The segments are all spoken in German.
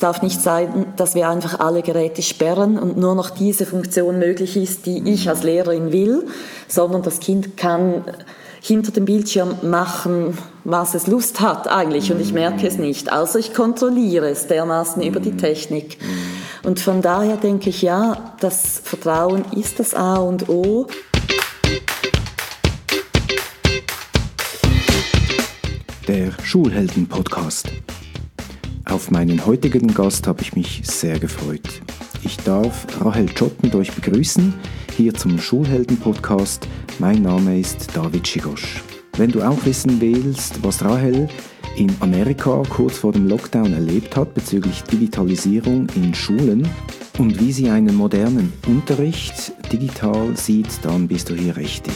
darf nicht sein, dass wir einfach alle Geräte sperren und nur noch diese Funktion möglich ist, die ich als Lehrerin will, sondern das Kind kann hinter dem Bildschirm machen, was es Lust hat eigentlich, und ich merke es nicht. Also ich kontrolliere es dermaßen über die Technik. Und von daher denke ich, ja, das Vertrauen ist das A und O. Der Schulhelden-Podcast. Auf meinen heutigen Gast habe ich mich sehr gefreut. Ich darf Rahel Choppendorch begrüßen, hier zum Schulhelden-Podcast. Mein Name ist David Schigosch. Wenn du auch wissen willst, was Rahel in Amerika kurz vor dem Lockdown erlebt hat bezüglich Digitalisierung in Schulen und wie sie einen modernen Unterricht digital sieht, dann bist du hier richtig.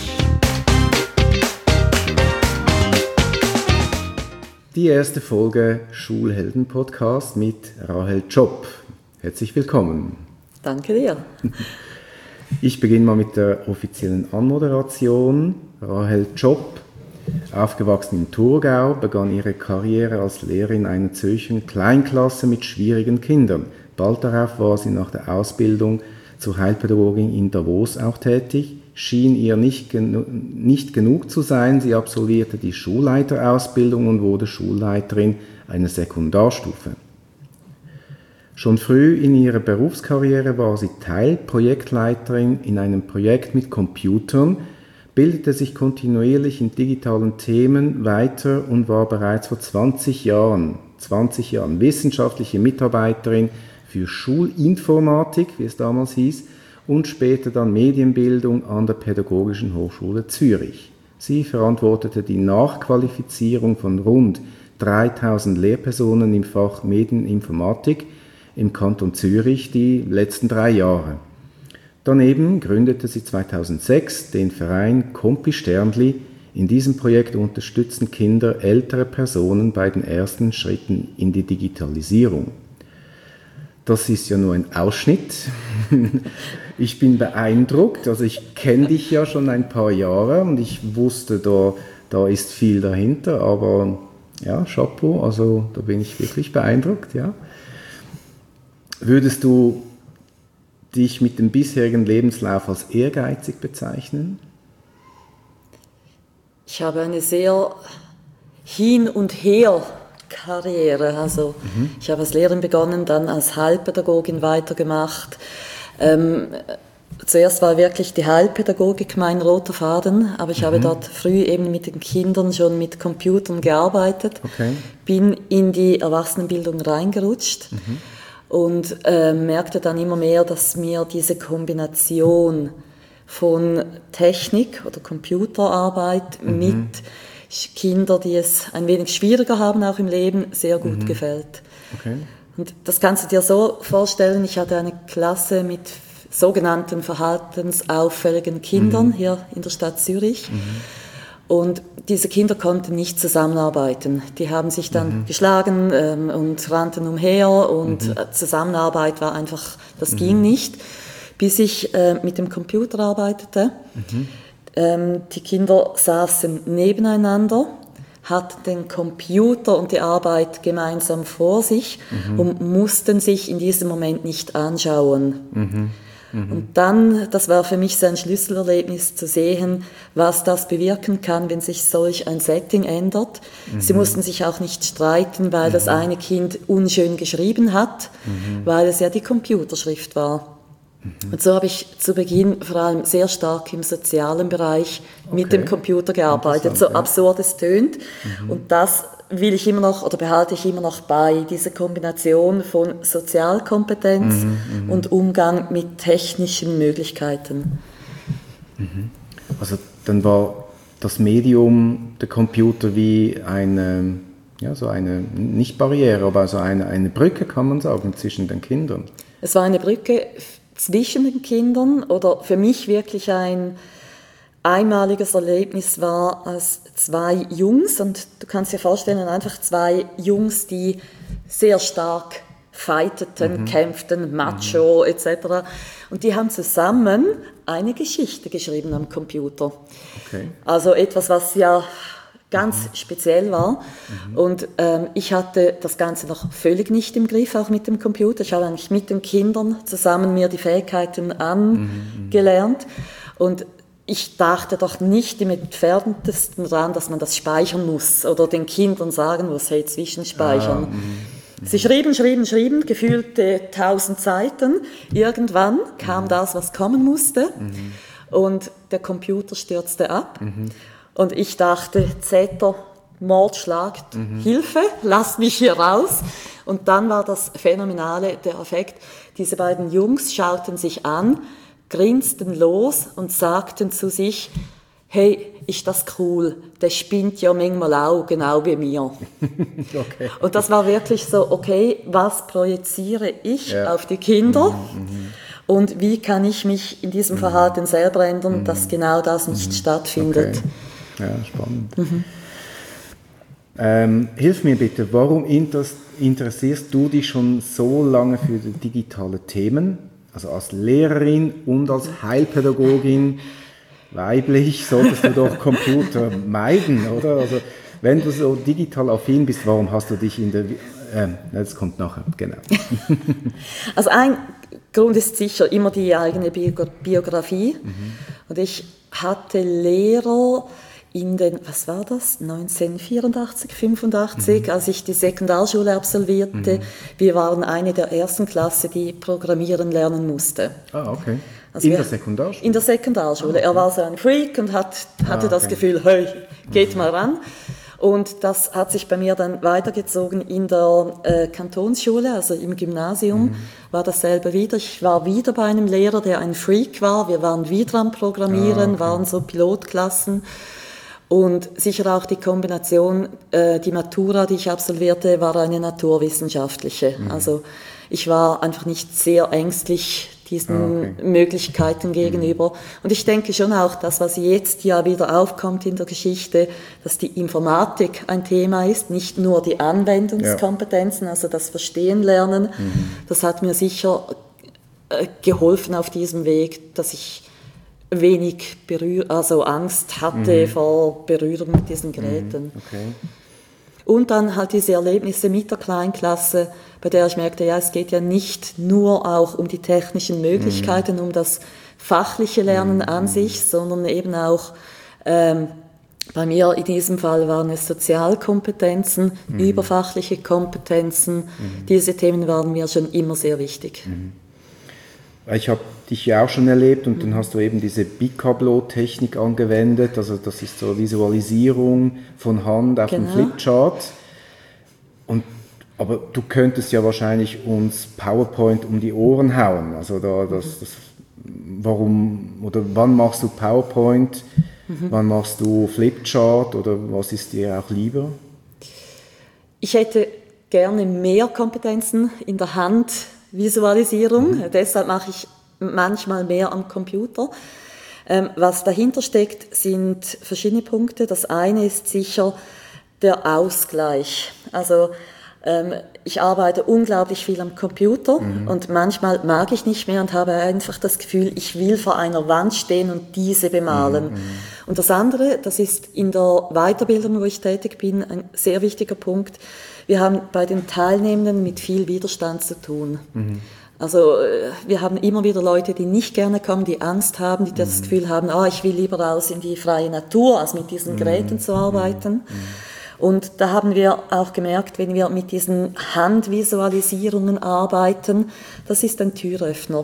Die erste Folge Schulhelden-Podcast mit Rahel Chopp. Herzlich willkommen. Danke dir. Ich beginne mal mit der offiziellen Anmoderation. Rahel Chopp, aufgewachsen im Thurgau, begann ihre Karriere als Lehrerin einer Zürcher Kleinklasse mit schwierigen Kindern. Bald darauf war sie nach der Ausbildung zur Heilpädagogin in Davos auch tätig. Schien ihr nicht genug zu sein. Sie absolvierte die Schulleiterausbildung und wurde Schulleiterin einer Sekundarstufe. Schon früh in ihrer Berufskarriere war sie Teilprojektleiterin in einem Projekt mit Computern, bildete sich kontinuierlich in digitalen Themen weiter und war bereits vor 20 Jahren wissenschaftliche Mitarbeiterin für Schulinformatik, wie es damals hieß, und später dann Medienbildung an der Pädagogischen Hochschule Zürich. Sie verantwortete die Nachqualifizierung von rund 3000 Lehrpersonen im Fach Medieninformatik im Kanton Zürich die letzten 3 Jahre. Daneben gründete sie 2006 den Verein Compi Sternli. In diesem Projekt unterstützen Kinder ältere Personen bei den ersten Schritten in die Digitalisierung. Das ist ja nur ein Ausschnitt. Ich bin beeindruckt, also ich kenne dich ja schon ein paar Jahre und ich wusste, da ist viel dahinter, aber ja, Chapeau, also da bin ich wirklich beeindruckt, ja. Würdest du dich mit dem bisherigen Lebenslauf als ehrgeizig bezeichnen? Ich habe eine sehr hin und her Karriere. Also ich habe als Lehrerin begonnen, dann als Heilpädagogin weitergemacht. Zuerst war wirklich die Heilpädagogik mein roter Faden, aber ich habe dort früh eben mit den Kindern schon mit Computern gearbeitet, bin in die Erwachsenenbildung reingerutscht und merkte dann immer mehr, dass mir diese Kombination von Technik oder Computerarbeit mit Kinder, die es ein wenig schwieriger haben, auch im Leben, sehr gut gefällt. Okay. Und das kannst du dir so vorstellen, ich hatte eine Klasse mit sogenannten verhaltensauffälligen Kindern hier in der Stadt Zürich. Und diese Kinder konnten nicht zusammenarbeiten. Die haben sich dann geschlagen und rannten umher und Zusammenarbeit war einfach, das ging nicht, bis ich mit dem Computer arbeitete. Die Kinder saßen nebeneinander, hatten den Computer und die Arbeit gemeinsam vor sich und mussten sich in diesem Moment nicht anschauen. Und dann, das war für mich so ein Schlüsselerlebnis zu sehen, was das bewirken kann, wenn sich solch ein Setting ändert. Sie mussten sich auch nicht streiten, weil das eine Kind unschön geschrieben hat, weil es ja die Computerschrift war. Und so habe ich zu Beginn vor allem sehr stark im sozialen Bereich mit dem Computer gearbeitet, so absurd es tönt. Und das will ich immer noch oder behalte ich immer noch bei, diese Kombination von Sozialkompetenz und Umgang mit technischen Möglichkeiten. Also dann war das Medium, der Computer, wie eine, ja, so eine, nicht Barriere, aber so eine Brücke, kann man sagen, zwischen den Kindern. Es war eine Brücke zwischen den Kindern oder für mich wirklich ein einmaliges Erlebnis war, als 2 Jungs, und du kannst dir vorstellen, einfach 2 Jungs, die sehr stark fighteten, kämpften, macho etc. Und die haben zusammen eine Geschichte geschrieben am Computer. Okay. Also etwas, was ja ganz speziell war. Und ich hatte das Ganze noch völlig nicht im Griff, auch mit dem Computer. Ich habe eigentlich mit den Kindern zusammen mir die Fähigkeiten angelernt. Und ich dachte doch nicht im Entferntesten daran, dass man das speichern muss oder den Kindern sagen muss, hey, zwischenspeichern. Sie schrieben, gefühlte 1000 Seiten. Irgendwann kam das, was kommen musste. Und der Computer stürzte ab. Und ich dachte, Zeter, Mordschlag, Hilfe, lass mich hier raus. Und dann war das Phänomenale, der Effekt. Diese beiden Jungs schauten sich an, grinsten los und sagten zu sich, hey, ist das cool, der spinnt ja manchmal auch, genau wie mir. Okay. Und das war wirklich so, okay, was projiziere ich auf die Kinder und wie kann ich mich in diesem Verhalten selber ändern, dass genau das nicht stattfindet. Okay. Ja, spannend. Hilf mir bitte, warum interessierst du dich schon so lange für digitale Themen? Also als Lehrerin und als Heilpädagogin, weiblich, solltest du doch Computer meiden, oder? Also wenn du so digital affin bist, warum hast du dich das kommt nachher, genau. Also ein Grund ist sicher immer die eigene Biografie. Und ich hatte Lehrer in den, was war das, 1984, 85, als ich die Sekundarschule absolvierte. Wir waren eine der ersten Klasse, die programmieren lernen musste. Ah, okay. Also in der Sekundarschule? In der Sekundarschule. Okay. Er war so ein Freak und hatte das Gefühl, hey, geht mal ran. Und das hat sich bei mir dann weitergezogen in der Kantonsschule, also im Gymnasium war dasselbe wieder. Ich war wieder bei einem Lehrer, der ein Freak war. Wir waren wieder am Programmieren, waren so Pilotklassen. Und sicher auch die Kombination, die Matura, die ich absolvierte, war eine naturwissenschaftliche. Also ich war einfach nicht sehr ängstlich diesen Möglichkeiten gegenüber. Und ich denke schon auch, das, was jetzt ja wieder aufkommt in der Geschichte, dass die Informatik ein Thema ist, nicht nur die Anwendungskompetenzen, also das Verstehen lernen. Das hat mir sicher geholfen auf diesem Weg, dass ich wenig Angst hatte vor Berührung mit diesen Geräten. Okay. Und dann halt diese Erlebnisse mit der Kleinklasse, bei der ich merkte, ja, es geht ja nicht nur auch um die technischen Möglichkeiten, um das fachliche Lernen an sich, sondern eben auch, bei mir in diesem Fall waren es Sozialkompetenzen, überfachliche Kompetenzen. Diese Themen waren mir schon immer sehr wichtig. Ich habe dich ja auch schon erlebt und dann hast du eben diese Bicableau-Technik angewendet, also das ist so Visualisierung von Hand auf dem Flipchart. Aber du könntest ja wahrscheinlich uns PowerPoint um die Ohren hauen. Also warum oder wann machst du PowerPoint, wann machst du Flipchart oder was ist dir auch lieber? Ich hätte gerne mehr Kompetenzen in der Handvisualisierung, deshalb mache ich manchmal mehr am Computer. Was dahinter steckt, sind verschiedene Punkte. Das eine ist sicher der Ausgleich. Also ich arbeite unglaublich viel am Computer und manchmal mag ich nicht mehr und habe einfach das Gefühl, ich will vor einer Wand stehen und diese bemalen. Und das andere, das ist in der Weiterbildung, wo ich tätig bin, ein sehr wichtiger Punkt. Wir haben bei den Teilnehmenden mit viel Widerstand zu tun. Also wir haben immer wieder Leute, die nicht gerne kommen, die Angst haben, die das Gefühl haben, ich will lieber raus in die freie Natur, als mit diesen Geräten zu arbeiten. Und da haben wir auch gemerkt, wenn wir mit diesen Handvisualisierungen arbeiten, das ist ein Türöffner.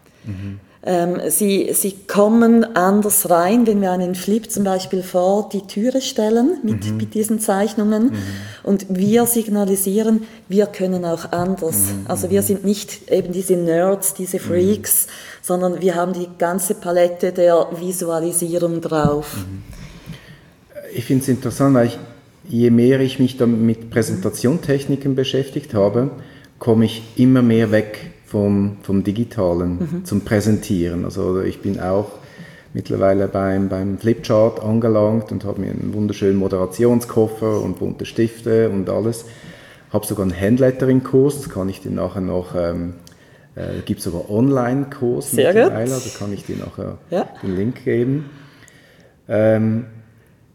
Sie kommen anders rein, wenn wir einen Flip zum Beispiel vor die Türe stellen mit diesen Zeichnungen und wir signalisieren, wir können auch anders. Also wir sind nicht eben diese Nerds, diese Freaks, sondern wir haben die ganze Palette der Visualisierung drauf. Ich finde es interessant, weil je mehr ich mich dann mit Präsentationstechniken beschäftigt habe, komme ich immer mehr weg vom Digitalen zum Präsentieren. Also ich bin auch mittlerweile beim Flipchart angelangt und habe mir einen wunderschönen Moderationskoffer und bunte Stifte und alles. Habe sogar einen Handlettering-Kurs, das kann ich dir nachher noch, gibt es sogar Online-Kurs mittlerweile, da kann ich dir nachher den Link geben.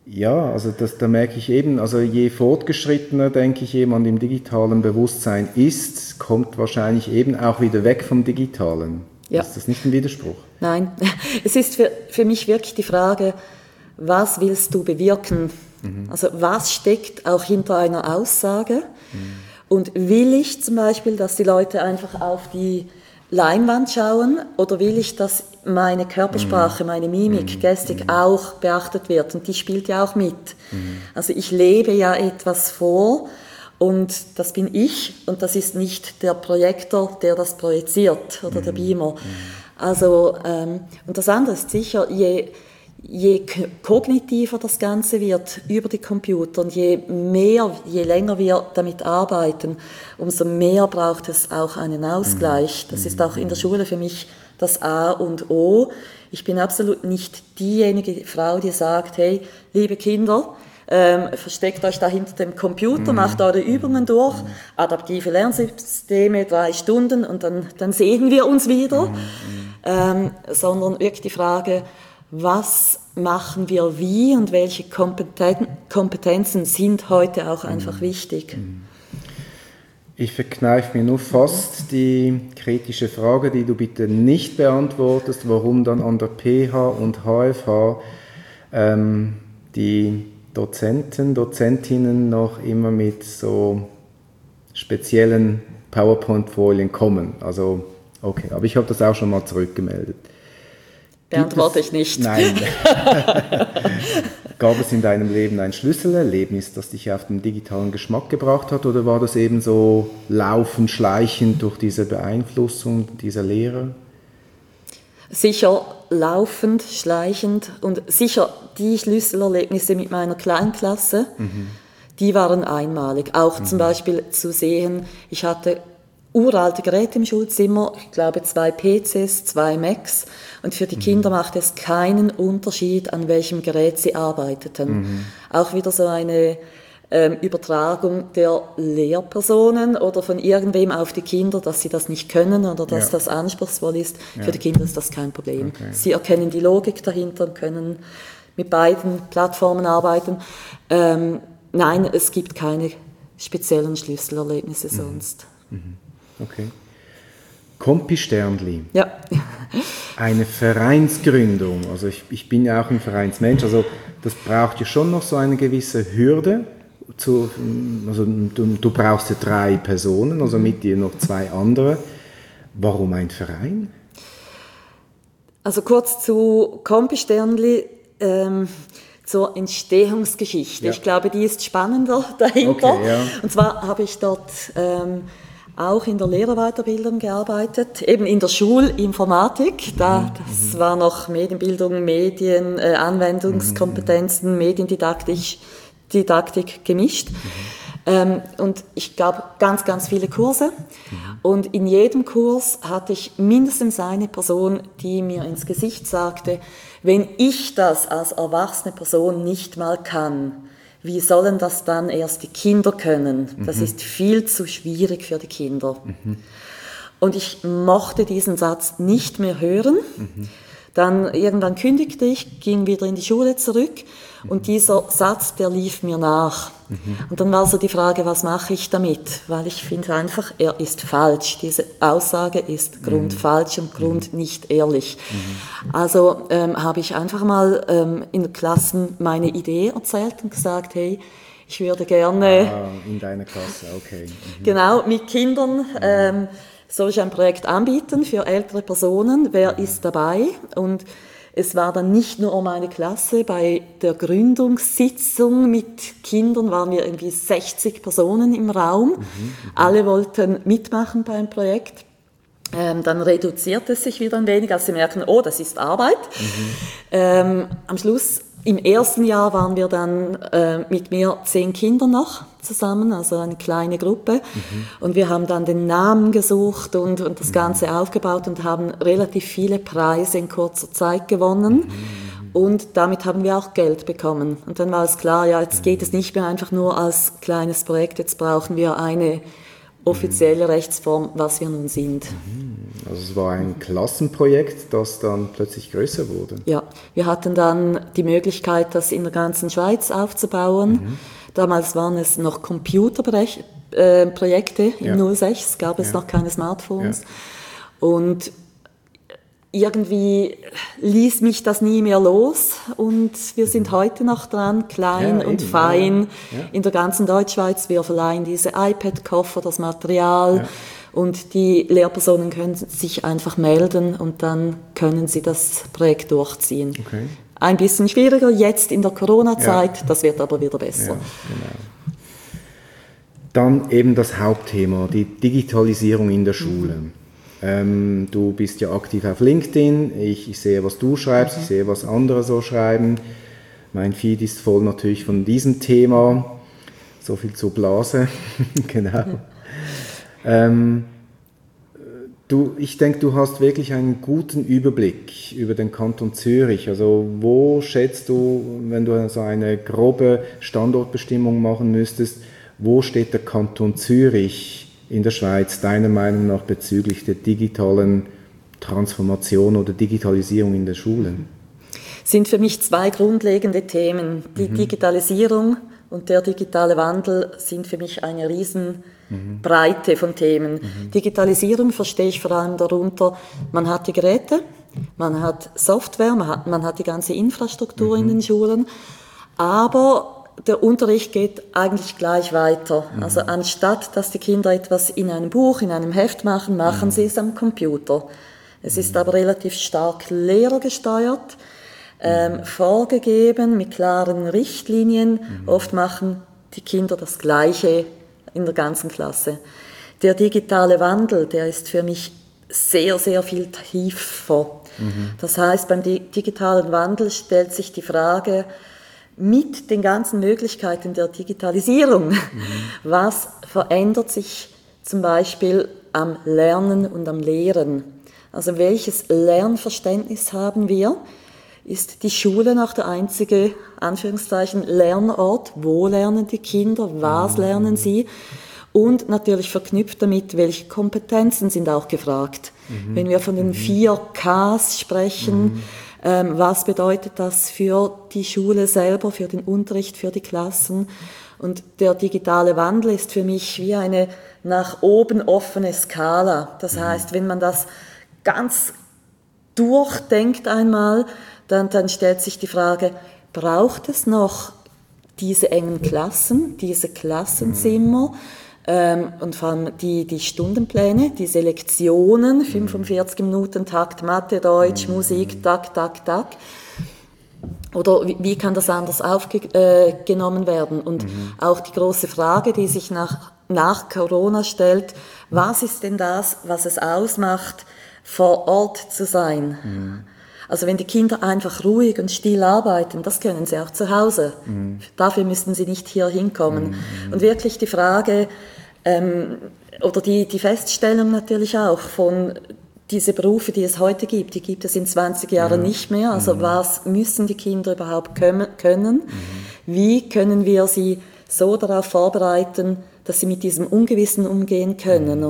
Ja, also da merke ich eben, also je fortgeschrittener, denke ich, jemand im digitalen Bewusstsein ist, kommt wahrscheinlich eben auch wieder weg vom Digitalen. Ja. Ist das nicht ein Widerspruch? Nein, es ist für mich wirklich die Frage, was willst du bewirken? Also was steckt auch hinter einer Aussage? Und will ich zum Beispiel, dass die Leute einfach auf die Leinwand schauen, oder will ich, dass meine Körpersprache, meine Mimik, Gestik auch beachtet wird? Und die spielt ja auch mit. Also ich lebe ja etwas vor und das bin ich und das ist nicht der Projektor, der das projiziert oder der Beamer. Also, und das andere ist sicher, je kognitiver das Ganze wird über die Computer und je länger wir damit arbeiten, umso mehr braucht es auch einen Ausgleich. Das ist auch in der Schule für mich das A und O. Ich bin absolut nicht diejenige Frau, die sagt, hey, liebe Kinder, versteckt euch da hinter dem Computer, macht eure Übungen durch, adaptive Lernsysteme, 3 Stunden und dann sehen wir uns wieder. Sondern wirklich die Frage, was machen wir wie und welche Kompetenzen sind heute auch einfach wichtig? Ich verkneife mir nur fast die kritische Frage, die du bitte nicht beantwortest, warum dann an der PH und HFH die Dozentinnen noch immer mit so speziellen PowerPoint-Folien kommen. Also, okay, aber ich habe das auch schon mal zurückgemeldet. Beantworte ich nicht. Nein. Gab es in deinem Leben ein Schlüsselerlebnis, das dich auf den digitalen Geschmack gebracht hat, oder war das eben so laufend, schleichend durch diese Beeinflussung dieser Lehrer? Sicher laufend, schleichend und sicher die Schlüsselerlebnisse mit meiner Kleinklasse, die waren einmalig. Auch zum Beispiel zu sehen, ich hatte uralte Geräte im Schulzimmer, ich glaube 2 PCs, 2 Macs, und für die Kinder macht es keinen Unterschied, an welchem Gerät sie arbeiteten. Auch wieder so eine Übertragung der Lehrpersonen oder von irgendwem auf die Kinder, dass sie das nicht können oder dass das anspruchsvoll ist. Für die Kinder ist das kein Problem. Okay. Sie erkennen die Logik dahinter und können mit beiden Plattformen arbeiten. Nein, es gibt keine speziellen Schlüsselerlebnisse sonst. Okay. Compi-Sternli. Ja. Eine Vereinsgründung. Also ich bin ja auch ein Vereinsmensch. Also das braucht ja schon noch so eine gewisse Hürde. Also du brauchst ja 3 Personen, also mit dir noch 2 andere. Warum ein Verein? Also kurz zu Compi-Sternli. Zur Entstehungsgeschichte. Ja. Ich glaube, die ist spannender dahinter. Okay, ja. Und zwar habe ich dort auch in der Lehrerweiterbildung gearbeitet, eben in der Schulinformatik. Das war noch Medienbildung, Medien, Anwendungskompetenzen, Mediendidaktik gemischt. Und ich gab ganz, ganz viele Kurse. Und in jedem Kurs hatte ich mindestens eine Person, die mir ins Gesicht sagte, wenn ich das als erwachsene Person nicht mal kann, wie sollen das dann erst die Kinder können? Das ist viel zu schwierig für die Kinder. Und ich mochte diesen Satz nicht mehr hören. Dann irgendwann kündigte ich, ging wieder in die Schule zurück und dieser Satz, der lief mir nach. Und dann war so die Frage, was mache ich damit? Weil ich finde einfach, er ist falsch. Diese Aussage ist grundfalsch und grund nicht ehrlich. Also habe ich einfach mal in den Klassen meine Idee erzählt und gesagt, hey, ich würde gerne... in deiner Klasse, okay. Genau, mit Kindern... soll ich ein Projekt anbieten für ältere Personen? Wer ist dabei? Und es war dann nicht nur meine Klasse. Bei der Gründungssitzung mit Kindern waren wir irgendwie 60 Personen im Raum. Alle wollten mitmachen beim Projekt. Dann reduziert es sich wieder ein wenig, als sie merken, oh, das ist Arbeit. Am Schluss, im ersten Jahr waren wir dann mit mir 10 Kindern noch zusammen, also eine kleine Gruppe. Und wir haben dann den Namen gesucht und das Ganze aufgebaut und haben relativ viele Preise in kurzer Zeit gewonnen. Und damit haben wir auch Geld bekommen. Und dann war es klar, ja, jetzt geht es nicht mehr einfach nur als kleines Projekt, jetzt brauchen wir eine offizielle Rechtsform, was wir nun sind. Also es war ein Klassenprojekt, das dann plötzlich größer wurde. Ja, wir hatten dann die Möglichkeit, das in der ganzen Schweiz aufzubauen. Damals waren es noch Computerprojekte im 06, gab es noch keine Smartphones. Und irgendwie ließ mich das nie mehr los und wir sind heute noch dran, klein und fein in der ganzen Deutschschweiz. Wir verleihen diese iPad-Koffer, das Material und die Lehrpersonen können sich einfach melden und dann können sie das Projekt durchziehen. Okay. Ein bisschen schwieriger jetzt in der Corona-Zeit, das wird aber wieder besser. Ja, genau. Dann eben das Hauptthema, die Digitalisierung in der Schule. Du bist ja aktiv auf LinkedIn, ich sehe, was du schreibst, ich sehe, was andere so schreiben. Mein Feed ist voll natürlich von diesem Thema, so viel zur Blase, genau. Ich denke, du hast wirklich einen guten Überblick über den Kanton Zürich. Also wo schätzt du, wenn du so eine grobe Standortbestimmung machen müsstest, wo steht der Kanton Zürich in der Schweiz, deiner Meinung nach, bezüglich der digitalen Transformation oder Digitalisierung in der Schule? Sind für mich zwei grundlegende Themen. Die Digitalisierung und der digitale Wandel sind für mich eine Riesenbreite von Themen. Digitalisierung verstehe ich vor allem darunter, man hat die Geräte, man hat Software, man hat die ganze Infrastruktur in den Schulen, aber der Unterricht geht eigentlich gleich weiter. Also anstatt, dass die Kinder etwas in einem Buch, in einem Heft machen, machen sie es am Computer. Es ist aber relativ stark lehrergesteuert, vorgegeben, mit klaren Richtlinien. Oft machen die Kinder das Gleiche in der ganzen Klasse. Der digitale Wandel, der ist für mich sehr, sehr viel tiefer. Das heißt, beim digitalen Wandel stellt sich die Frage, mit den ganzen Möglichkeiten der Digitalisierung, was verändert sich zum Beispiel am Lernen und am Lehren? Also welches Lernverständnis haben wir? Ist die Schule noch der einzige, Anführungszeichen, Lernort? Wo lernen die Kinder? Was lernen sie? Und natürlich verknüpft damit, welche Kompetenzen sind auch gefragt. Wenn wir von den 4 Ks sprechen, was bedeutet das für die Schule selber, für den Unterricht, für die Klassen? Und der digitale Wandel ist für mich wie eine nach oben offene Skala. Das heißt, wenn man das ganz durchdenkt einmal, dann stellt sich die Frage, braucht es noch diese engen Klassen, diese Klassenzimmer? Und vor allem die Stundenpläne, diese Lektionen, 45 Minuten Takt, Mathe, Deutsch, Musik, tak. Oder wie kann das anders aufgenommen werden? Und auch die große Frage, die sich nach Corona stellt, was ist denn das, was es ausmacht, vor Ort zu sein? Also wenn die Kinder einfach ruhig und still arbeiten, das können sie auch zu Hause. Dafür müssen sie nicht hier hinkommen. Und wirklich die Frage, oder die Feststellung natürlich auch von diese Berufe, die es heute gibt, die gibt es in 20 Jahren nicht mehr. Also was müssen die Kinder überhaupt können? Wie können wir sie so darauf vorbereiten, dass sie mit diesem Ungewissen umgehen können?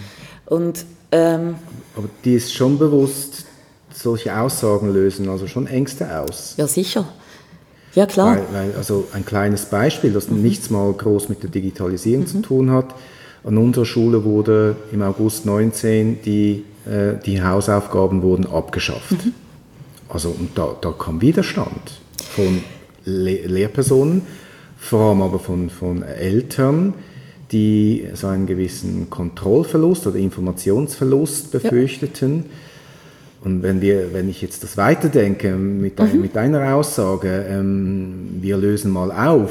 Aber die ist schon bewusst, solche Aussagen lösen also schon Ängste aus. Ja, sicher. Ja, klar. Weil also ein kleines Beispiel, das nichts mal groß mit der Digitalisierung zu tun hat. An unserer Schule wurde im August 19 die Hausaufgaben wurden abgeschafft. Also und da kam Widerstand von Lehrpersonen, vor allem aber von Eltern, die so einen gewissen Kontrollverlust oder Informationsverlust befürchteten. Und wenn ich jetzt das weiterdenke mit deiner Aussage, wir lösen mal auf,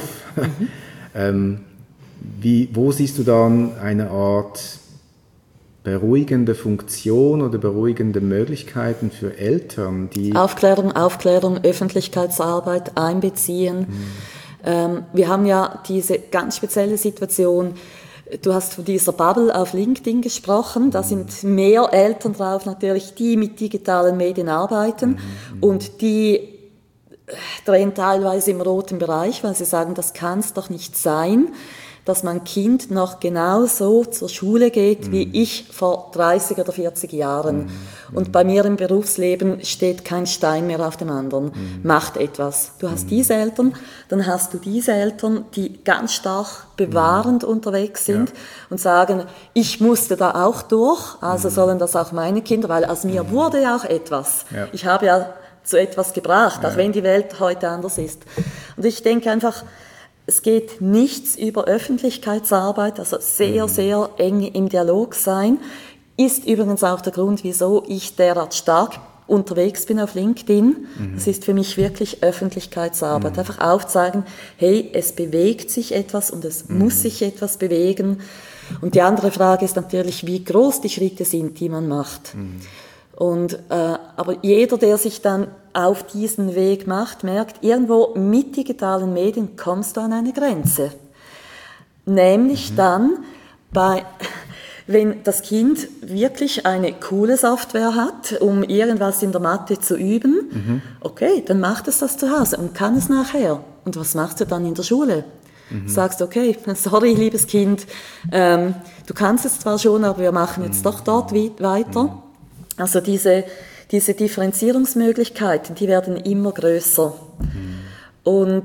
wo siehst du dann eine Art beruhigende Funktion oder beruhigende Möglichkeiten für Eltern, die... Aufklärung, Öffentlichkeitsarbeit einbeziehen. Wir haben ja diese ganz spezielle Situation. Du hast von dieser Bubble auf LinkedIn gesprochen. Da sind mehr Eltern drauf natürlich, die mit digitalen Medien arbeiten und die drehen teilweise im roten Bereich, weil sie sagen, das kann es doch nicht sein. dass mein Kind noch genauso zur Schule geht, wie ich vor 30 oder 40 Jahren. Und bei mir im Berufsleben steht kein Stein mehr auf dem anderen. Macht etwas. Du hast diese Eltern, dann hast du diese Eltern, die ganz stark bewahrend unterwegs sind und sagen, ich musste da auch durch, also sollen das auch meine Kinder, weil aus mir wurde ja auch etwas. Ja. Ich habe ja zu etwas gebracht, auch wenn die Welt heute anders ist. Und ich denke einfach, es geht nichts über Öffentlichkeitsarbeit, also sehr, sehr eng im Dialog sein, ist übrigens auch der Grund, wieso ich derart stark unterwegs bin auf LinkedIn. Das ist für mich wirklich Öffentlichkeitsarbeit. Einfach aufzeigen, hey, es bewegt sich etwas und es muss sich etwas bewegen. Und die andere Frage ist natürlich, wie groß die Schritte sind, die man macht. Und, aber jeder, der sich dann auf diesen Weg macht, merkt, irgendwo mit digitalen Medien kommst du an eine Grenze. Nämlich dann, wenn das Kind wirklich eine coole Software hat, um irgendwas in der Mathe zu üben, okay, dann macht es das zu Hause und kann es nachher. Und was machst du dann in der Schule? Sagst, okay, sorry, liebes Kind, du kannst es zwar schon, aber wir machen jetzt doch dort weiter. Also diese Differenzierungsmöglichkeiten, die werden immer größer. Und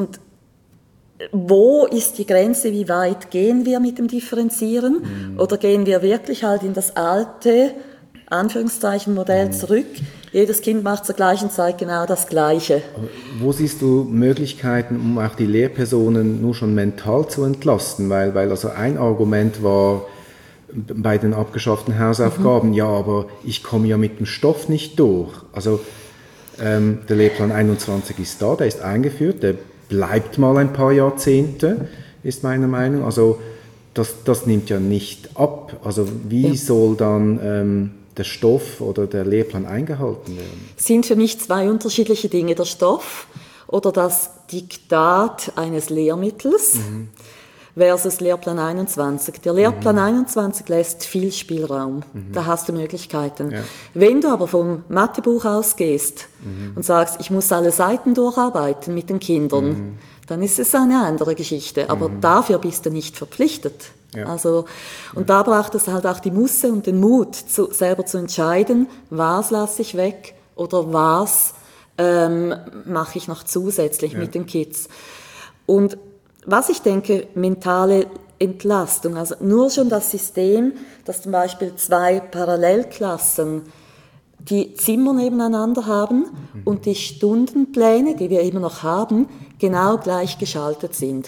wo ist die Grenze, wie weit gehen wir mit dem Differenzieren? Oder gehen wir wirklich halt in das alte, Anführungszeichen, Modell zurück? Jedes Kind macht zur gleichen Zeit genau das Gleiche. Wo siehst du Möglichkeiten, um auch die Lehrpersonen nur schon mental zu entlasten? Weil also ein Argument war, bei den abgeschafften Hausaufgaben, ja, aber ich komme ja mit dem Stoff nicht durch. Also der Lehrplan 21 ist da, der ist eingeführt, der bleibt mal ein paar Jahrzehnte, ist meine Meinung. Also das nimmt ja nicht ab. Also wie soll dann der Stoff oder der Lehrplan eingehalten werden? Sind für mich zwei unterschiedliche Dinge, der Stoff oder das Diktat eines Lehrmittels. Versus Lehrplan 21. Der Lehrplan 21 lässt viel Spielraum. Da hast du Möglichkeiten. Ja. Wenn du aber vom Mathebuch ausgehst und sagst, ich muss alle Seiten durcharbeiten mit den Kindern, dann ist es eine andere Geschichte. Aber dafür bist du nicht verpflichtet. Ja. Also, und da braucht es halt auch die Muße und den Mut, selber zu entscheiden, was lasse ich weg oder was mache ich noch zusätzlich mit den Kids. Und was ich denke, mentale Entlastung, also nur schon das System, dass zum Beispiel 2 Parallelklassen die Zimmer nebeneinander haben und die Stundenpläne, die wir immer noch haben, genau gleich geschaltet sind.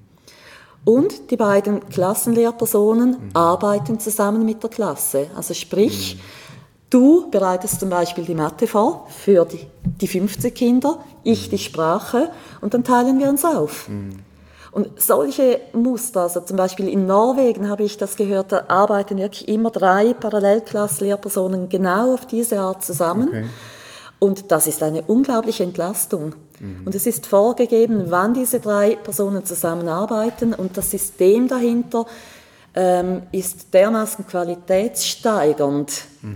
Und die beiden Klassenlehrpersonen arbeiten zusammen mit der Klasse. Also sprich, du bereitest zum Beispiel die Mathe vor für die 50 Kinder, ich die Sprache und dann teilen wir uns auf. Und solche Muster, also zum Beispiel in Norwegen habe ich das gehört, da arbeiten wirklich immer 3 Parallelklasslehrpersonen genau auf diese Art zusammen. Okay. Und das ist eine unglaubliche Entlastung. Und es ist vorgegeben, wann diese 3 Personen zusammenarbeiten und das System dahinter ist dermaßen qualitätssteigernd,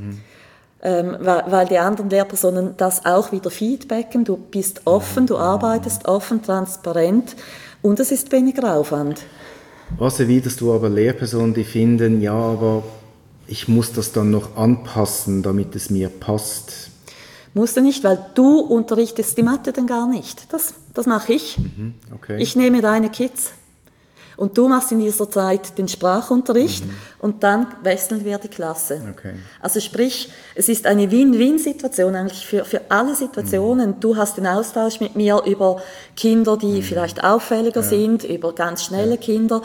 weil die anderen Lehrpersonen das auch wieder feedbacken. Du bist offen, du arbeitest offen, transparent. Und es ist weniger Aufwand. Was erwiderst du aber Lehrpersonen, die finden, ja, aber ich muss das dann noch anpassen, damit es mir passt? Musst du nicht, weil du unterrichtest die Mathe dann gar nicht. Das mache ich. Okay. Ich nehme deine Kids. Und du machst in dieser Zeit den Sprachunterricht und dann wechseln wir die Klasse. Okay. Also sprich, es ist eine Win-Win-Situation eigentlich für alle Situationen. Du hast den Austausch mit mir über Kinder, die vielleicht auffälliger sind, über ganz schnelle Kinder.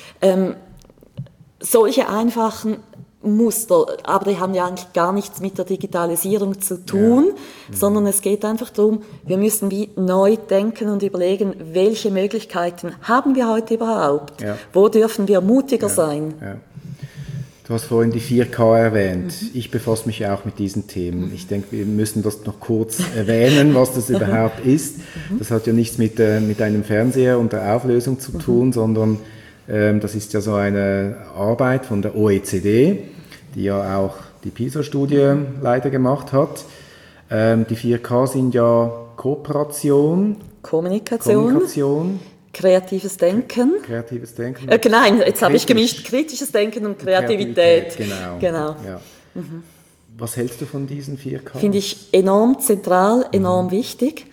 Solche einfachen Muster, aber die haben ja eigentlich gar nichts mit der Digitalisierung zu tun, sondern es geht einfach darum, wir müssen wie neu denken und überlegen, welche Möglichkeiten haben wir heute überhaupt? Ja. Wo dürfen wir mutiger sein? Ja. Du hast vorhin die 4K erwähnt. Ich befasse mich auch mit diesen Themen. Ich denke, wir müssen das noch kurz erwähnen, was das überhaupt ist. Das hat ja nichts mit einem Fernseher und der Auflösung zu tun, sondern das ist ja so eine Arbeit von der OECD, die ja auch die PISA-Studie leider gemacht hat. Die 4K sind ja Kooperation, Kommunikation, kreatives Denken. Kreatives Denken? Nein, jetzt habe ich gemischt kritisches Denken und Kreativität. Genau. Ja. Was hältst du von diesen 4 Ks? Finde ich enorm zentral, enorm wichtig.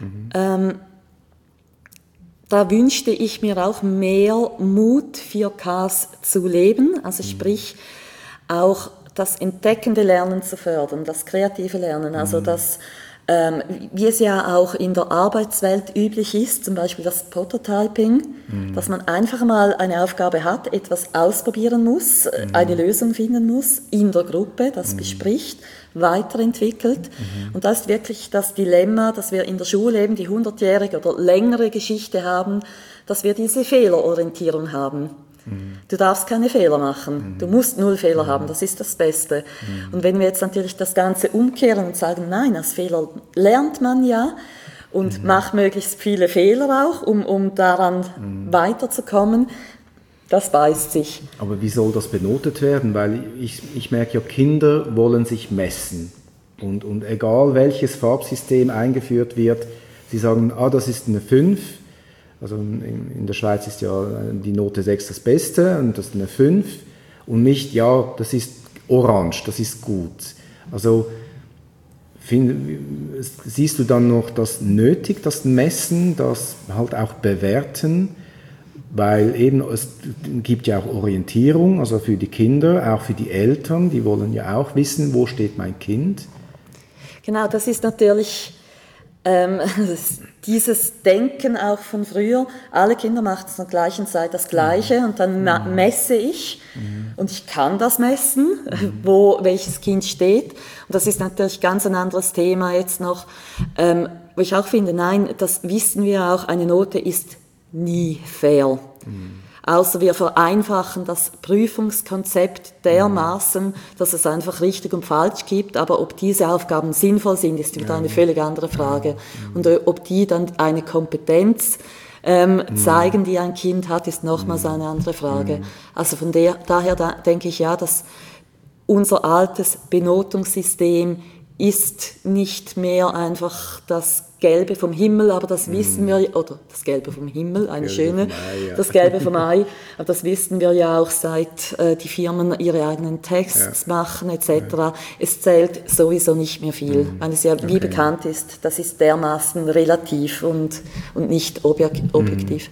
Da wünschte ich mir auch mehr Mut, 4 Ks zu leben, also sprich auch das entdeckende Lernen zu fördern, das kreative Lernen, also das, wie es ja auch in der Arbeitswelt üblich ist, zum Beispiel das Prototyping, dass man einfach mal eine Aufgabe hat, etwas ausprobieren muss, eine Lösung finden muss, in der Gruppe, das bespricht, weiterentwickelt. Und das ist wirklich das Dilemma, dass wir in der Schule eben die 100-jährige oder längere Geschichte haben, dass wir diese Fehlerorientierung haben. Du darfst keine Fehler machen. Du musst 0 Fehler haben. Das ist das Beste. Und wenn wir jetzt natürlich das Ganze umkehren und sagen, nein, aus Fehler lernt man ja und macht möglichst viele Fehler auch, um daran weiterzukommen, das beißt sich. Aber wie soll das benotet werden? Weil ich merke ja, Kinder wollen sich messen. Und egal welches Farbsystem eingeführt wird, sie sagen, das ist eine 5. Also in der Schweiz ist ja die Note 6 das Beste und das ist eine 5 und nicht, ja, das ist orange, das ist gut. Also siehst du dann noch das nötig, das Messen, das halt auch bewerten, weil eben es gibt ja auch Orientierung, also für die Kinder, auch für die Eltern, die wollen ja auch wissen, wo steht mein Kind. Genau, das ist natürlich dieses Denken auch von früher, alle Kinder machen zur gleichen Zeit das Gleiche und dann messe ich und ich kann das messen, wo welches Kind steht. Und das ist natürlich ganz ein anderes Thema jetzt noch, wo ich auch finde, nein, das wissen wir auch, eine Note ist nie fair. Außer wir vereinfachen das Prüfungskonzept dermaßen, dass es einfach richtig und falsch gibt. Aber ob diese Aufgaben sinnvoll sind, ist wieder eine völlig andere Frage. Und ob die dann eine Kompetenz zeigen, die ein Kind hat, ist nochmals eine andere Frage. Also von daher denke ich ja, dass unser altes Benotungssystem ist nicht mehr einfach das Gelbe vom Himmel, aber das wissen wir, oder das Gelbe vom Himmel, eine schöne, das Gelbe vom Ei, aber das wissen wir ja auch, seit die Firmen ihre eigenen Tests machen etc. Es zählt sowieso nicht mehr viel, weil es ja wie bekannt ist, das ist dermaßen relativ und nicht objektiv.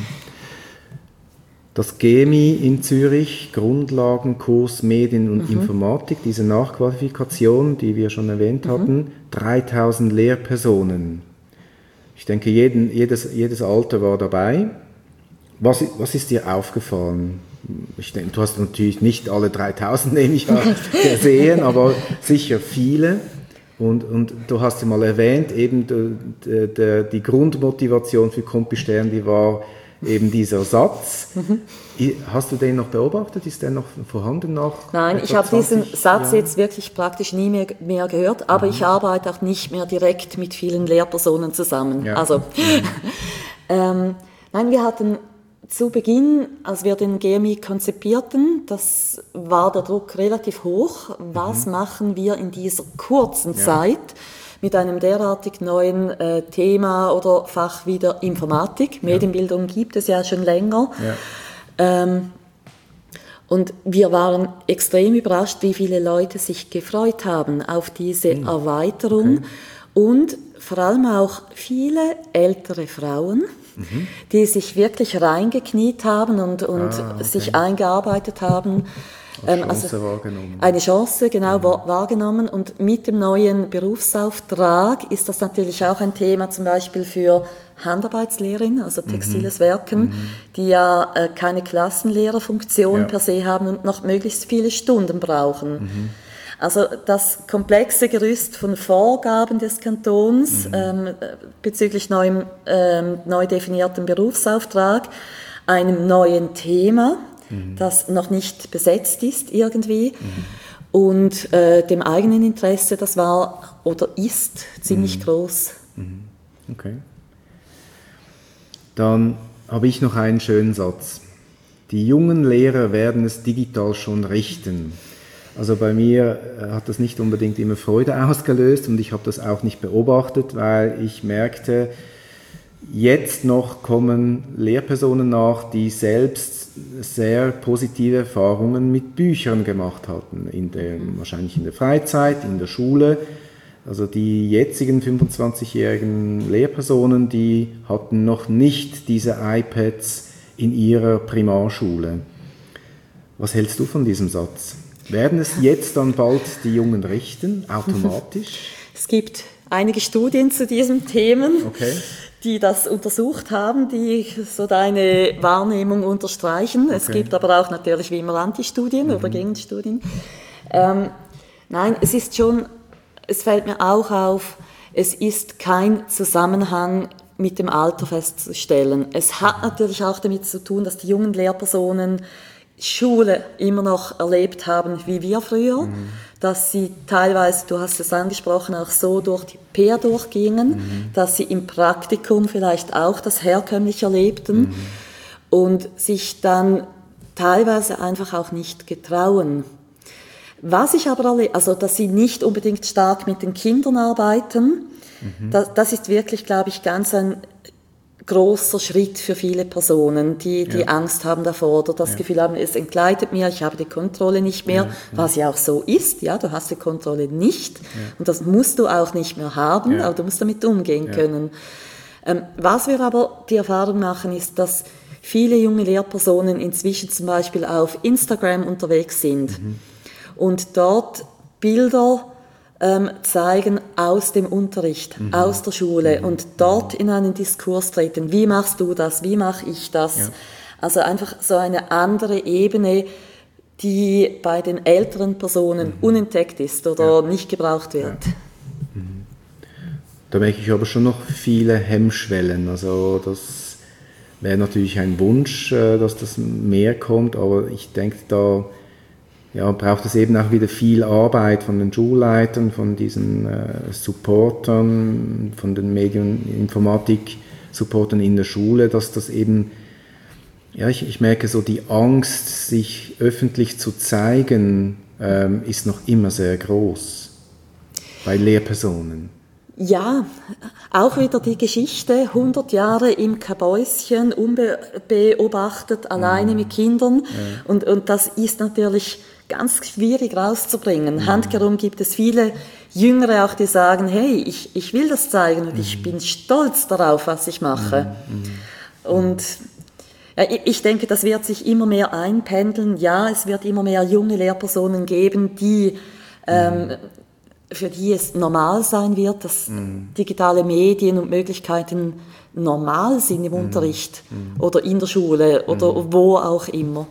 Das GEMI in Zürich, Grundlagenkurs Medien und Informatik, diese Nachqualifikation, die wir schon erwähnt hatten, 3000 Lehrpersonen. Ich denke, jedes Alter war dabei. Was ist dir aufgefallen? Ich denke, du hast natürlich nicht alle 3000, nehme ich an, gesehen, aber sicher viele. Und du hast ja mal erwähnt, eben die Grundmotivation für Compistern, die war eben dieser Satz. Hast du den noch beobachtet? Ist der noch vorhanden nach? Nein, ich habe diesen Satz jetzt wirklich praktisch nie mehr gehört, aber ich arbeite auch nicht mehr direkt mit vielen Lehrpersonen zusammen. Ja. Also, nein, wir hatten zu Beginn, als wir den GMI konzipierten, das war der Druck relativ hoch. Was machen wir in dieser kurzen Zeit mit einem derartig neuen Thema oder Fach wie der Informatik? Medienbildung gibt es ja schon länger. Ja. Und wir waren extrem überrascht, wie viele Leute sich gefreut haben auf diese Erweiterung und vor allem auch viele ältere Frauen, die sich wirklich reingekniet haben und sich eingearbeitet haben. Eine Chance, genau, wahrgenommen. Und mit dem neuen Berufsauftrag ist das natürlich auch ein Thema, zum Beispiel für Handarbeitslehrerin, also textiles Werken, die ja keine Klassenlehrerfunktion per se haben und noch möglichst viele Stunden brauchen. Also das komplexe Gerüst von Vorgaben des Kantons bezüglich neu definiertem Berufsauftrag, einem neuen Thema, das noch nicht besetzt ist irgendwie, und dem eigenen Interesse, das war oder ist ziemlich groß. Okay. Dann habe ich noch einen schönen Satz. Die jungen Lehrer werden es digital schon richten. Also bei mir hat das nicht unbedingt immer Freude ausgelöst und ich habe das auch nicht beobachtet, weil ich merkte, Jetzt noch kommen Lehrpersonen nach, die selbst sehr positive Erfahrungen mit Büchern gemacht hatten, wahrscheinlich in der Freizeit, in der Schule. Also die jetzigen 25-jährigen Lehrpersonen, die hatten noch nicht diese iPads in ihrer Primarschule. Was hältst du von diesem Satz? Werden es jetzt dann bald die Jungen richten, automatisch? Es gibt einige Studien zu diesen Themen, die das untersucht haben, die so deine Wahrnehmung unterstreichen. Es gibt aber auch natürlich wie immer Antistudien oder Gegenstudien. Nein, es fällt mir auch auf, es ist kein Zusammenhang mit dem Alter festzustellen. Es hat natürlich auch damit zu tun, dass die jungen Lehrpersonen Schule immer noch erlebt haben, wie wir früher, dass sie teilweise, du hast es angesprochen, auch so durch die Peer durchgingen, dass sie im Praktikum vielleicht auch das herkömmlich erlebten und sich dann teilweise einfach auch nicht getrauen. Was ich aber also dass sie nicht unbedingt stark mit den Kindern arbeiten, das ist wirklich, glaube ich, ganz ein großer Schritt für viele Personen, die Angst haben davor oder das Gefühl haben, es entgleitet mir, ich habe die Kontrolle nicht mehr, was ja auch so ist, ja, du hast die Kontrolle nicht und das musst du auch nicht mehr haben, aber du musst damit umgehen können. Was wir aber die Erfahrung machen, ist, dass viele junge Lehrpersonen inzwischen zum Beispiel auf Instagram unterwegs sind und dort Bilder zeigen aus dem Unterricht, aus der Schule und dort in einen Diskurs treten. Wie machst du das? Wie mache ich das? Ja. Also einfach so eine andere Ebene, die bei den älteren Personen unentdeckt ist oder nicht gebraucht wird. Ja. Da merke ich aber schon noch viele Hemmschwellen. Also das wäre natürlich ein Wunsch, dass das mehr kommt, aber ich denke, da braucht es eben auch wieder viel Arbeit von den Schulleitern, von diesen Supportern, von den Medieninformatik-Supportern in der Schule, dass das eben, ich merke so, die Angst, sich öffentlich zu zeigen, ist noch immer sehr groß bei Lehrpersonen. Ja, auch wieder die Geschichte, 100 Jahre im Kabäuschen, unbeobachtet, alleine mit Kindern und das ist natürlich ganz schwierig rauszubringen. Handkehrum gibt es viele Jüngere auch, die sagen, hey, ich will das zeigen und ich bin stolz darauf, was ich mache. Und ich denke, das wird sich immer mehr einpendeln. Ja, es wird immer mehr junge Lehrpersonen geben, die für die es normal sein wird, dass digitale Medien und Möglichkeiten normal sind im Unterricht oder in der Schule oder wo auch immer.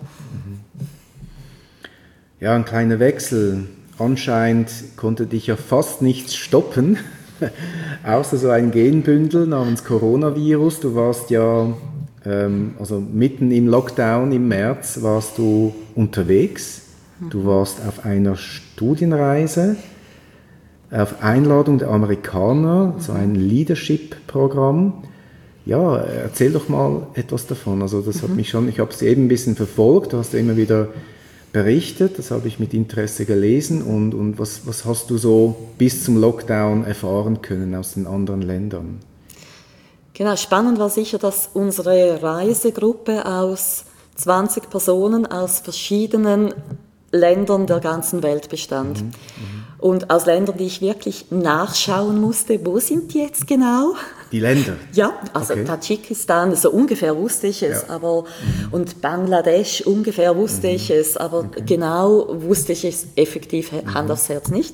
Ja, ein kleiner Wechsel. Anscheinend konnte dich ja fast nichts stoppen, außer so ein Genbündel namens Coronavirus. Du warst ja, also mitten im Lockdown im März warst du unterwegs. Du warst auf einer Studienreise, auf Einladung der Amerikaner, so ein Leadership-Programm. Ja, erzähl doch mal etwas davon. Also das hat mich schon, ich habe es eben ein bisschen verfolgt, du hast ja immer wieder berichtet, das habe ich mit Interesse gelesen und was hast du so bis zum Lockdown erfahren können aus den anderen Ländern? Genau, spannend war sicher, dass unsere Reisegruppe aus 20 Personen aus verschiedenen Ländern der ganzen Welt bestand. Und aus Ländern, die ich wirklich nachschauen musste, wo sind die jetzt genau? Die Länder? Ja, also Tadschikistan, so ungefähr wusste ich es, aber und Bangladesch ungefähr wusste ich es, aber genau wusste ich es effektiv Hand aufs Herz nicht.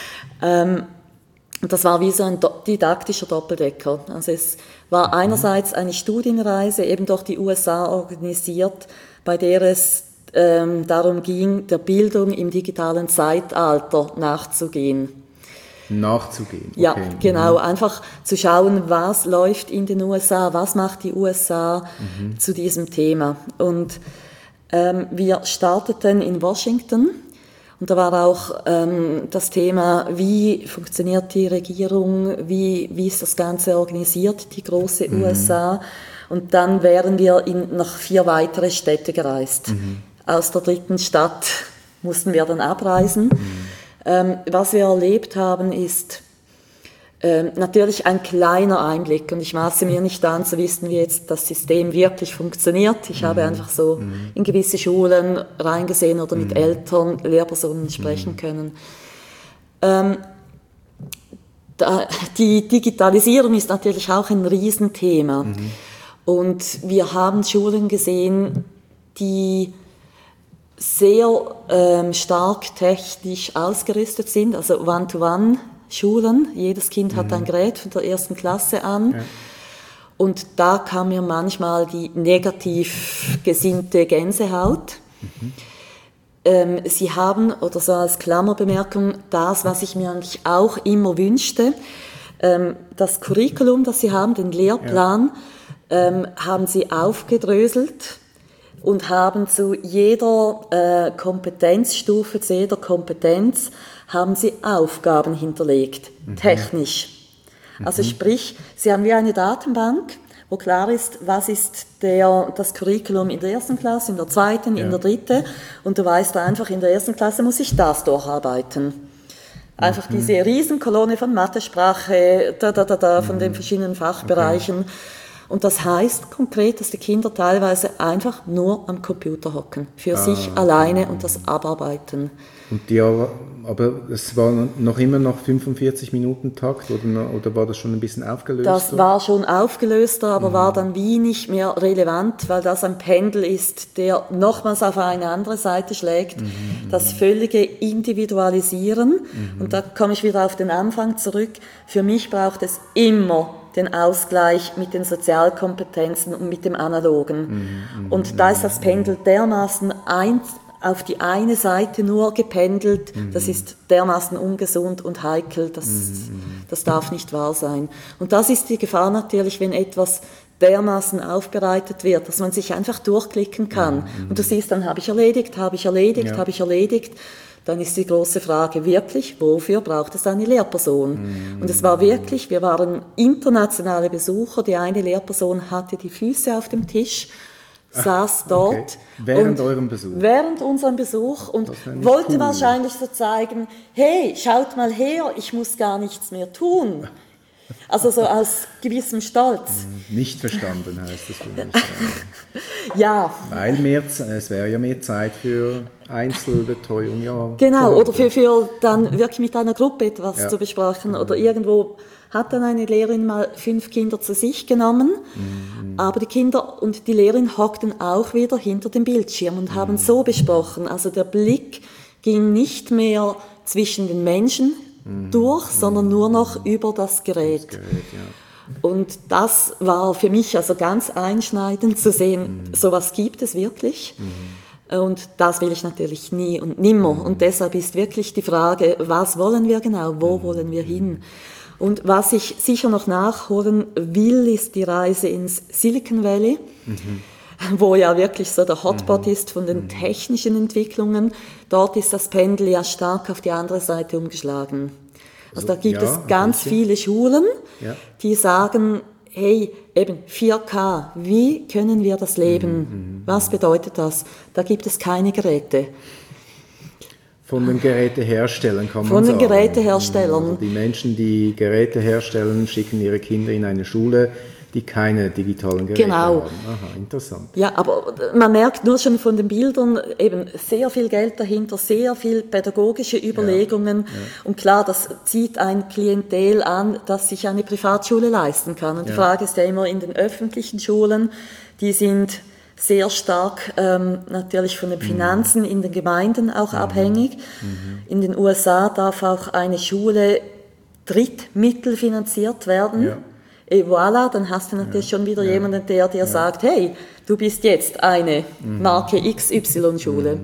Das war wie so ein didaktischer Doppeldecker. Also es war einerseits eine Studienreise eben durch die USA organisiert, bei der es darum ging, der Bildung im digitalen Zeitalter nachzugehen. Okay. Ja, genau. Einfach zu schauen, was läuft in den USA, was macht die USA zu diesem Thema. Und wir starteten in Washington und da war auch das Thema, wie funktioniert die Regierung, wie ist das Ganze organisiert, die große USA. Und dann wären wir nach 4 weitere Städte gereist. Aus der 3. Stadt mussten wir dann abreisen. Was wir erlebt haben, ist Natürlich ein kleiner Einblick, und ich maße mir nicht an zu wissen, wie jetzt das System wirklich funktioniert. Ich habe einfach so in gewisse Schulen reingesehen oder mit Eltern, Lehrpersonen sprechen können. Die Digitalisierung ist natürlich auch ein Riesenthema. Und wir haben Schulen gesehen, die sehr stark technisch ausgerüstet sind, also One-to-One-Schulen. Jedes Kind hat ein Gerät von der 1. Klasse an. Ja. Und da kam mir manchmal die negativ gesinnte Gänsehaut. Sie haben, oder so als Klammerbemerkung, das, was ich mir eigentlich auch immer wünschte, das Curriculum, das Sie haben, den Lehrplan, haben Sie aufgedröselt und haben zu jeder Kompetenzstufe, zu jeder Kompetenz, haben Sie Aufgaben hinterlegt, technisch. Also sprich, Sie haben wie eine Datenbank, wo klar ist, was ist das Curriculum in der 1. Klasse, in der 2., in der 3. Und du weißt einfach, in der 1. Klasse muss ich das durcharbeiten. Einfach diese Riesenkolonne von Mathe, Sprache, von den verschiedenen Fachbereichen. Okay. Und das heißt konkret, dass die Kinder teilweise einfach nur am Computer hocken, für sich alleine und das abarbeiten. Und aber es war noch immer noch 45-Minuten-Takt oder war das schon ein bisschen aufgelöster? Das war schon aufgelöster, aber war dann wie nicht mehr relevant, weil das ein Pendel ist, der nochmals auf eine andere Seite schlägt, das völlige Individualisieren. Und da komme ich wieder auf den Anfang zurück. Für mich braucht es immer den Ausgleich mit den Sozialkompetenzen und mit dem Analogen. Und da ist das Pendel dermaßen auf die eine Seite nur gependelt, das ist dermaßen ungesund und heikel, das darf nicht wahr sein. Und das ist die Gefahr natürlich, wenn etwas dermaßen aufbereitet wird, dass man sich einfach durchklicken kann. Und du siehst, dann habe ich erledigt. Dann ist die große Frage wirklich, wofür braucht es eine Lehrperson? Und es war wirklich, wir waren internationale Besucher, die eine Lehrperson hatte die Füße auf dem Tisch, saß dort. Okay. Während eurem Besuch? Während unserem Besuch und wollte wahrscheinlich so zeigen, hey, schaut mal her, ich muss gar nichts mehr tun. Also so aus gewissem Stolz. Nicht verstanden heißt das für mich. Ja. Weil es wäre ja mehr Zeit für Einzelbetreuung. Ja, genau, oder für dann wirklich mit einer Gruppe etwas zu besprechen. Oder irgendwo hat dann eine Lehrerin mal 5 Kinder zu sich genommen, aber die Kinder und die Lehrerin hockten auch wieder hinter dem Bildschirm und haben so besprochen. Also der Blick ging nicht mehr zwischen den Menschen durch, sondern nur noch über das Gerät. Und das war für mich also ganz einschneidend zu sehen, sowas gibt es wirklich. Und das will ich natürlich nie und nimmer. Und deshalb ist wirklich die Frage, was wollen wir genau, wo wollen wir hin? Und was ich sicher noch nachholen will, ist die Reise ins Silicon Valley, wo ja wirklich so der Hotspot ist von den technischen Entwicklungen. Dort ist das Pendel ja stark auf die andere Seite umgeschlagen. Also da gibt es ganz viele Schulen, die sagen, hey, eben 4K, wie können wir das leben? Was bedeutet das? Da gibt es keine Geräte. Von den Geräteherstellern kann man sagen. Von den Geräteherstellern. Also die Menschen, die Geräte herstellen, schicken ihre Kinder in eine Schule, die keine digitalen Geräte haben. Aha, interessant. Ja, aber man merkt nur schon von den Bildern eben sehr viel Geld dahinter, sehr viel pädagogische Überlegungen. Und klar, das zieht ein Klientel an, das sich eine Privatschule leisten kann. Und die Frage ist ja immer in den öffentlichen Schulen, die sind sehr stark natürlich von den Finanzen in den Gemeinden auch abhängig. In den USA darf auch eine Schule drittmittelfinanziert werden. Et voilà, dann hast du natürlich schon wieder jemanden, der dir sagt, hey, du bist jetzt eine Marke XY-Schule.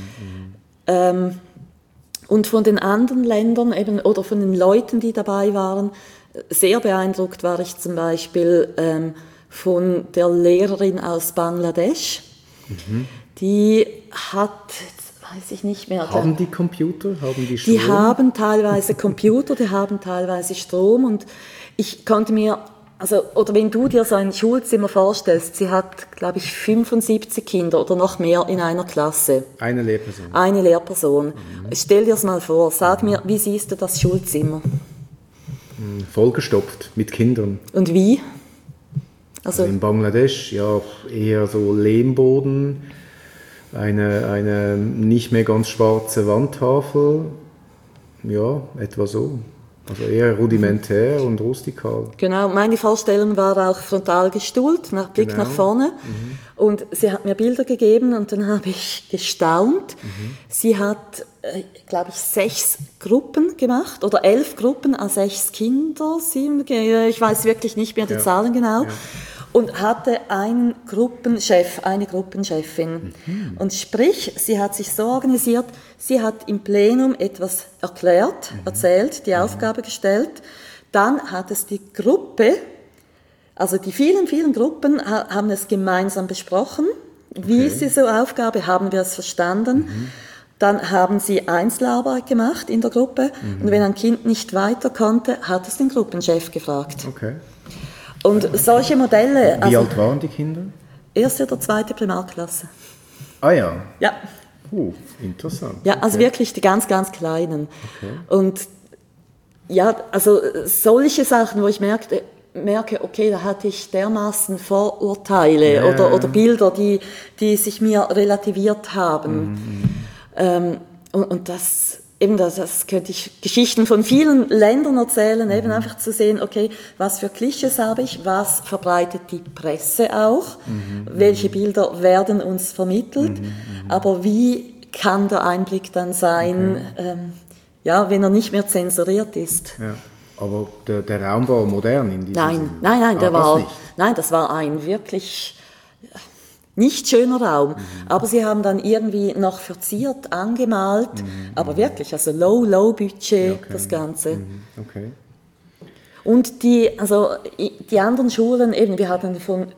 Und von den anderen Ländern eben, oder von den Leuten, die dabei waren, sehr beeindruckt war ich zum Beispiel von der Lehrerin aus Bangladesch. Die hat, weiß ich nicht mehr. Haben die Computer? Haben die Strom? Die haben teilweise Computer, die haben teilweise Strom und ich konnte mir, also, oder wenn du dir so ein Schulzimmer vorstellst, sie hat, glaube ich, 75 Kinder oder noch mehr in einer Klasse. Eine Lehrperson? Eine Lehrperson. Stell dir das mal vor, sag mir, wie siehst du das Schulzimmer? Vollgestopft mit Kindern. Und wie? Also in Bangladesch ja eher so Lehmboden, eine nicht mehr ganz schwarze Wandtafel, ja, etwa so. Also eher rudimentär und rustikal. Genau, meine Vorstellung war auch frontal gestuhlt, Blick nach vorne. Und sie hat mir Bilder gegeben und dann habe ich gestaunt. Sie hat, glaube ich, 6 Gruppen gemacht oder 11 Gruppen, 6 Kinder, 7, ich weiß wirklich nicht mehr die Zahlen genau. Ja. Und hatte einen Gruppenchef, eine Gruppenchefin. Und sprich, sie hat sich so organisiert, sie hat im Plenum etwas erklärt, erzählt, die Aufgabe gestellt. Dann hat es die Gruppe, also die vielen, vielen Gruppen haben es gemeinsam besprochen. Wie ist diese Aufgabe? Haben wir es verstanden? Dann haben sie Einzelarbeit gemacht in der Gruppe. Und wenn ein Kind nicht weiter konnte, hat es den Gruppenchef gefragt. Okay. Und solche Modelle... Wie alt waren die Kinder? 1. oder 2. Primarklasse. Ah ja? Ja. Interessant. Ja, also wirklich die ganz, ganz Kleinen. Okay. Und ja, also solche Sachen, wo ich merke, okay, da hatte ich dermaßen Vorurteile oder Bilder, die sich mir relativiert haben. Und das... Eben das könnte ich Geschichten von vielen Ländern erzählen, eben einfach zu sehen, okay, was für Klischees habe ich, was verbreitet die Presse auch, welche Bilder werden uns vermittelt, aber wie kann der Einblick dann sein, wenn er nicht mehr zensuriert ist. Ja. Aber der Raum war modern in diesem Sinne? Nein, das war ein wirklich... nicht schöner Raum, aber sie haben dann irgendwie noch verziert, angemalt, aber wirklich, also low Budget, das Ganze. Okay. Und die anderen Schulen, eben, wir hatten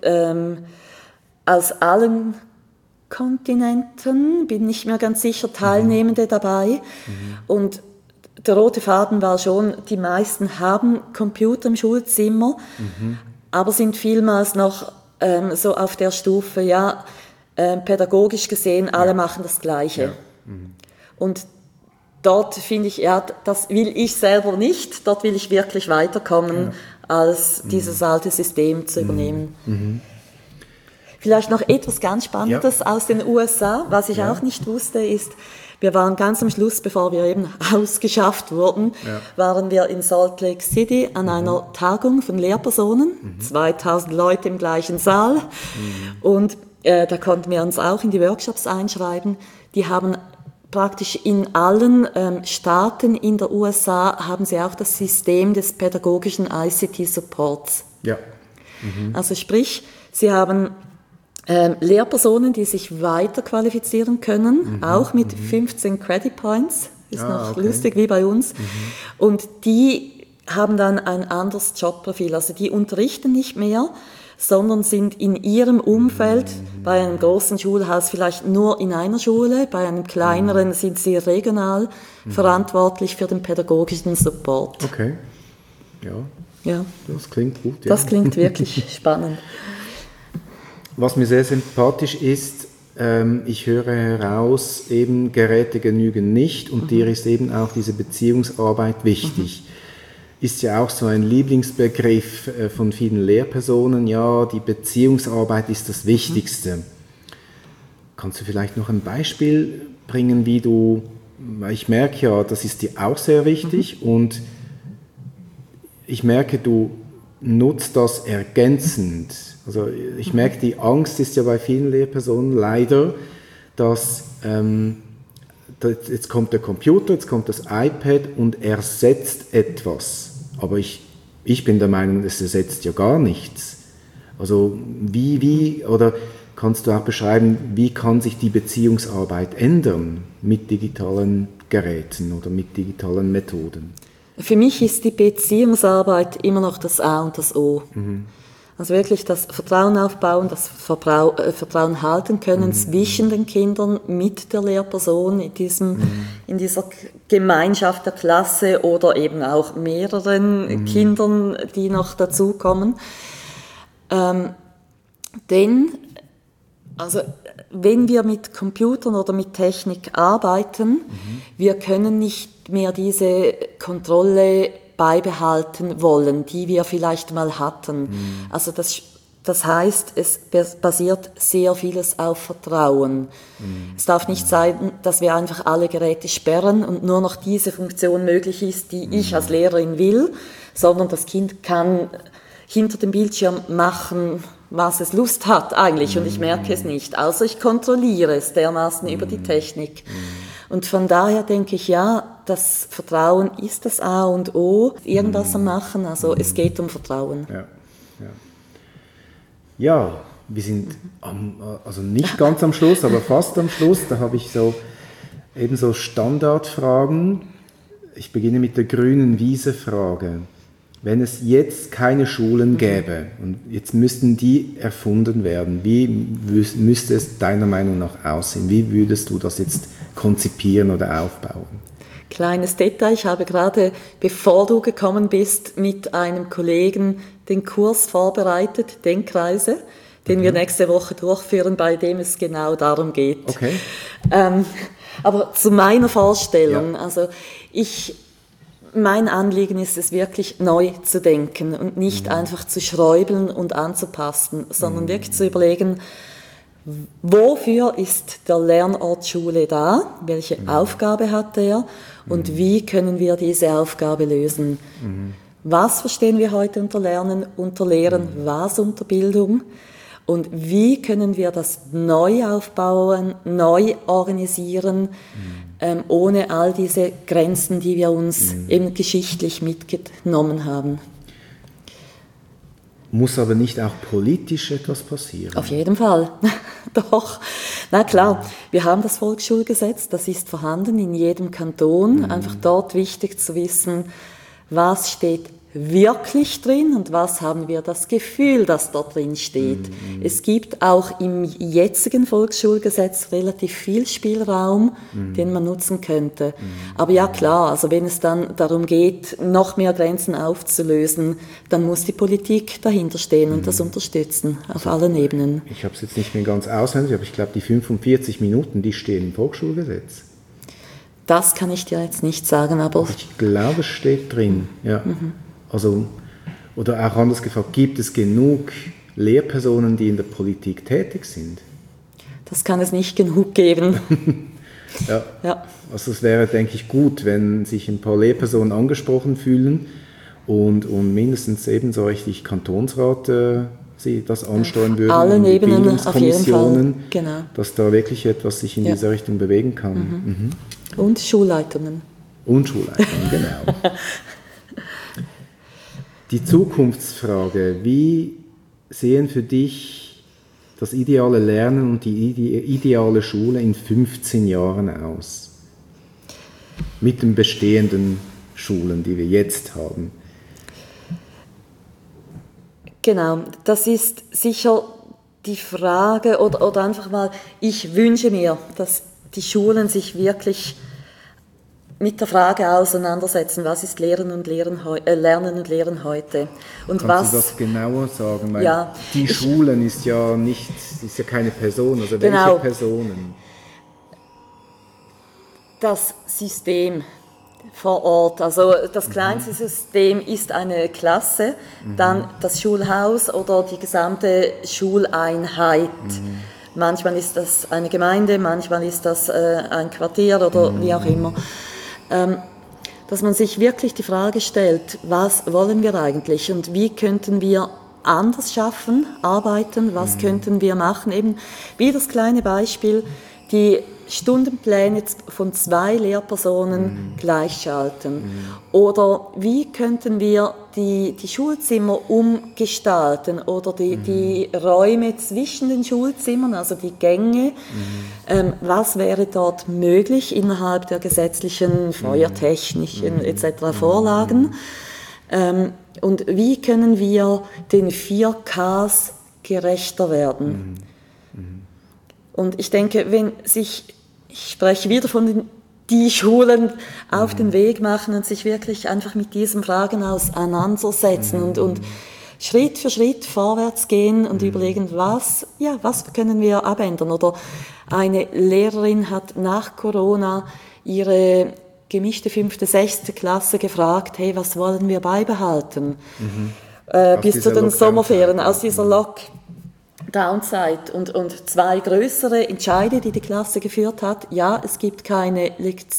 aus allen Kontinenten, bin nicht mehr ganz sicher, Teilnehmende dabei. Und der rote Faden war schon, die meisten haben Computer im Schulzimmer, aber sind vielmals noch so auf der Stufe, pädagogisch gesehen, alle machen das Gleiche. Ja. Und dort finde ich, das will ich selber nicht, dort will ich wirklich weiterkommen, als dieses alte System zu übernehmen. Vielleicht noch etwas ganz Spannendes aus den USA, was ich auch nicht wusste, ist, wir waren ganz am Schluss, bevor wir eben ausgeschafft wurden, waren wir in Salt Lake City an einer Tagung von Lehrpersonen, 2000 Leute im gleichen Saal. Und da konnten wir uns auch in die Workshops einschreiben. Die haben praktisch in allen Staaten in der USA haben sie auch das System des pädagogischen ICT-Supports. Ja. Also sprich, sie haben Lehrpersonen, die sich weiter qualifizieren können, auch mit 15 Credit Points, ist noch lustig wie bei uns. Und die haben dann ein anderes Jobprofil, also die unterrichten nicht mehr, sondern sind in ihrem Umfeld, bei einem großen Schulhaus vielleicht nur in einer Schule, bei einem kleineren sind sie regional verantwortlich für den pädagogischen Support. Okay, ja. Das klingt gut. Ja. Das klingt wirklich spannend. Was mir sehr sympathisch ist, ich höre heraus, eben Geräte genügen nicht und dir ist eben auch diese Beziehungsarbeit wichtig. Ist ja auch so ein Lieblingsbegriff von vielen Lehrpersonen, die Beziehungsarbeit ist das Wichtigste. Kannst du vielleicht noch ein Beispiel bringen, weil ich merke das ist dir auch sehr wichtig und ich merke, du nutzt das ergänzend. Also ich merke, die Angst ist ja bei vielen Lehrpersonen leider, dass jetzt kommt der Computer, jetzt kommt das iPad und ersetzt etwas. Aber ich bin der Meinung, es ersetzt ja gar nichts. Also oder kannst du auch beschreiben, wie kann sich die Beziehungsarbeit ändern mit digitalen Geräten oder mit digitalen Methoden? Für mich ist die Beziehungsarbeit immer noch das A und das O. Also wirklich das Vertrauen aufbauen, das Vertrauen halten können zwischen den Kindern mit der Lehrperson in dieser Gemeinschaft der Klasse oder eben auch mehreren Kindern, die noch dazukommen. Denn wenn wir mit Computern oder mit Technik arbeiten, wir können nicht mehr diese Kontrolle beibehalten wollen, die wir vielleicht mal hatten. Also das heißt, es basiert sehr vieles auf Vertrauen. Es darf nicht sein, dass wir einfach alle Geräte sperren und nur noch diese Funktion möglich ist, die ich als Lehrerin will, sondern das Kind kann hinter dem Bildschirm machen, was es Lust hat eigentlich, und ich merke es nicht, außer ich kontrolliere es dermaßen über die Technik. Und von daher denke ich, ja, das Vertrauen ist das A und O, irgendwas am Machen, also es geht um Vertrauen. Ja, wir sind also nicht ganz am Schluss, aber fast am Schluss. Da habe ich eben so Standardfragen. Ich beginne mit der grünen Wiese-Frage. Wenn es jetzt keine Schulen gäbe und jetzt müssten die erfunden werden, wie müsste es deiner Meinung nach aussehen? Wie würdest du das jetzt konzipieren oder aufbauen? Kleines Detail, ich habe gerade, bevor du gekommen bist, mit einem Kollegen den Kurs vorbereitet, Denkreise, den wir nächste Woche durchführen, bei dem es genau darum geht. Okay. Aber zu meiner Vorstellung, also mein Anliegen ist es wirklich neu zu denken und nicht einfach zu schräubeln und anzupassen, sondern wirklich zu überlegen, wofür ist der Lernort Schule da? Welche Aufgabe hat er? Und wie können wir diese Aufgabe lösen? Was verstehen wir heute unter Lernen, unter Lehren, was unter Bildung? Und wie können wir das neu aufbauen, neu organisieren, ohne all diese Grenzen, die wir uns eben geschichtlich mitgenommen haben? Muss aber nicht auch politisch etwas passieren? Auf jeden Fall, doch. Na klar, wir haben das Volksschulgesetz, das ist vorhanden in jedem Kanton. Einfach dort wichtig zu wissen, was steht wirklich drin und was haben wir das Gefühl, dass dort drin steht. Es gibt auch im jetzigen Volksschulgesetz relativ viel Spielraum, den man nutzen könnte. Aber ja klar, also wenn es dann darum geht, noch mehr Grenzen aufzulösen, dann muss die Politik dahinter stehen und das unterstützen, auf allen Ebenen. Ich habe es jetzt nicht mehr ganz auswendig, aber ich glaube, die 45 Minuten, die stehen im Volksschulgesetz. Das kann ich dir jetzt nicht sagen, aber... Ich glaube, es steht drin, ja. Also, oder auch anders gefragt, gibt es genug Lehrpersonen, die in der Politik tätig sind? Das kann es nicht genug geben. Ja. Also es wäre, denke ich, gut, wenn sich ein paar Lehrpersonen angesprochen fühlen und mindestens ebenso richtig Kantonsrat sie das ansteuern würden. Allen Ebenen auf jeden Fall. Genau. Dass da wirklich etwas sich in dieser Richtung bewegen kann. Und Schulleitungen. Und Schulleitungen, genau. Die Zukunftsfrage, wie sehen für dich das ideale Lernen und die ideale Schule in 15 Jahren aus? Mit den bestehenden Schulen, die wir jetzt haben. Genau, das ist sicher die Frage, oder einfach mal, ich wünsche mir, dass die Schulen sich wirklich mit der Frage auseinandersetzen, was ist Lernen und Lehren heute? Und Kannst du das genauer sagen? Weil die Schulen ist ja keine Person, also welche Personen? Das System vor Ort, also das kleinste System ist eine Klasse, dann das Schulhaus oder die gesamte Schuleinheit. Manchmal ist das eine Gemeinde, manchmal ist das ein Quartier oder wie auch immer. Dass man sich wirklich die Frage stellt, was wollen wir eigentlich und wie könnten wir anders schaffen, arbeiten, was könnten wir machen, eben wie das kleine Beispiel, die Stundenpläne von 2 Lehrpersonen gleichschalten. Oder wie könnten wir die Schulzimmer umgestalten oder die Räume zwischen den Schulzimmern, also die Gänge. Was wäre dort möglich innerhalb der gesetzlichen, feuertechnischen etc. Vorlagen? Und wie können wir den 4Ks gerechter werden? Und ich denke, ich spreche wieder von die Schulen auf den Weg machen und sich wirklich einfach mit diesen Fragen auseinandersetzen und Schritt für Schritt vorwärts gehen und überlegen, was können wir abändern? Oder eine Lehrerin hat nach Corona ihre gemischte 5., 6. Klasse gefragt, hey, was wollen wir beibehalten? Bis zu den Sommerferien, aus dieser Lockdown-Zeit. Und 2 größere Entscheide, die Klasse geführt hat, ja, es gibt keine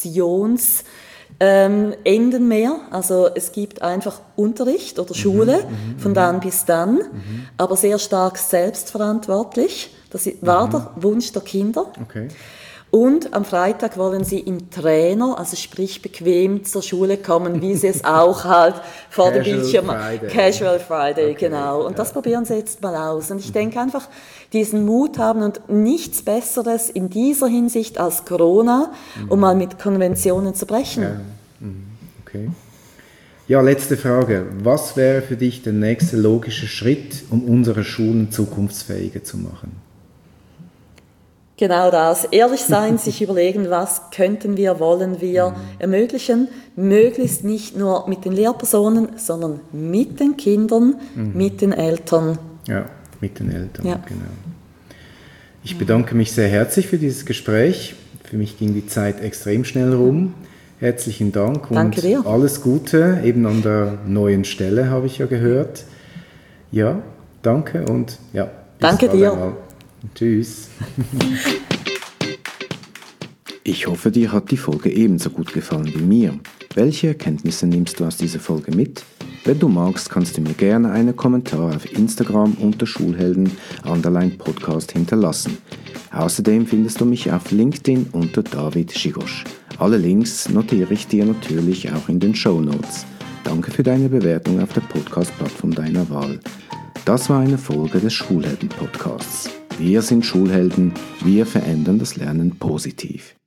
Enden mehr, also es gibt einfach Unterricht oder Schule von dann bis dann, aber sehr stark selbstverantwortlich. Das war der Wunsch der Kinder. Okay. Und am Freitag wollen sie im Trainer, also sprich bequem zur Schule kommen, wie sie es auch halt vor dem Bildschirm... Casual Friday, okay, genau. Und das probieren sie jetzt mal aus. Und ich denke einfach, diesen Mut haben und nichts Besseres in dieser Hinsicht als Corona, um mal mit Konventionen zu brechen. Ja. Okay. Ja, letzte Frage. Was wäre für dich der nächste logische Schritt, um unsere Schulen zukunftsfähiger zu machen? Genau das. Ehrlich sein, sich überlegen, was könnten wir, wollen wir ermöglichen. Möglichst nicht nur mit den Lehrpersonen, sondern mit den Kindern, mit den Eltern. Ja, mit den Eltern, genau. Ich bedanke mich sehr herzlich für dieses Gespräch. Für mich ging die Zeit extrem schnell rum. Herzlichen Dank und danke dir. Alles Gute, eben an der neuen Stelle, habe ich ja gehört. Ja, danke und ja, bis danke dir. Einmal. Tschüss. Ich hoffe, dir hat die Folge ebenso gut gefallen wie mir. Welche Erkenntnisse nimmst du aus dieser Folge mit? Wenn du magst, kannst du mir gerne einen Kommentar auf Instagram unter Schulhelden_Podcast hinterlassen. Außerdem findest du mich auf LinkedIn unter David Schigosch. Alle Links notiere ich dir natürlich auch in den Shownotes. Danke für deine Bewertung auf der Podcast-Plattform deiner Wahl. Das war eine Folge des Schulhelden-Podcasts. Wir sind Schulhelden, wir verändern das Lernen positiv.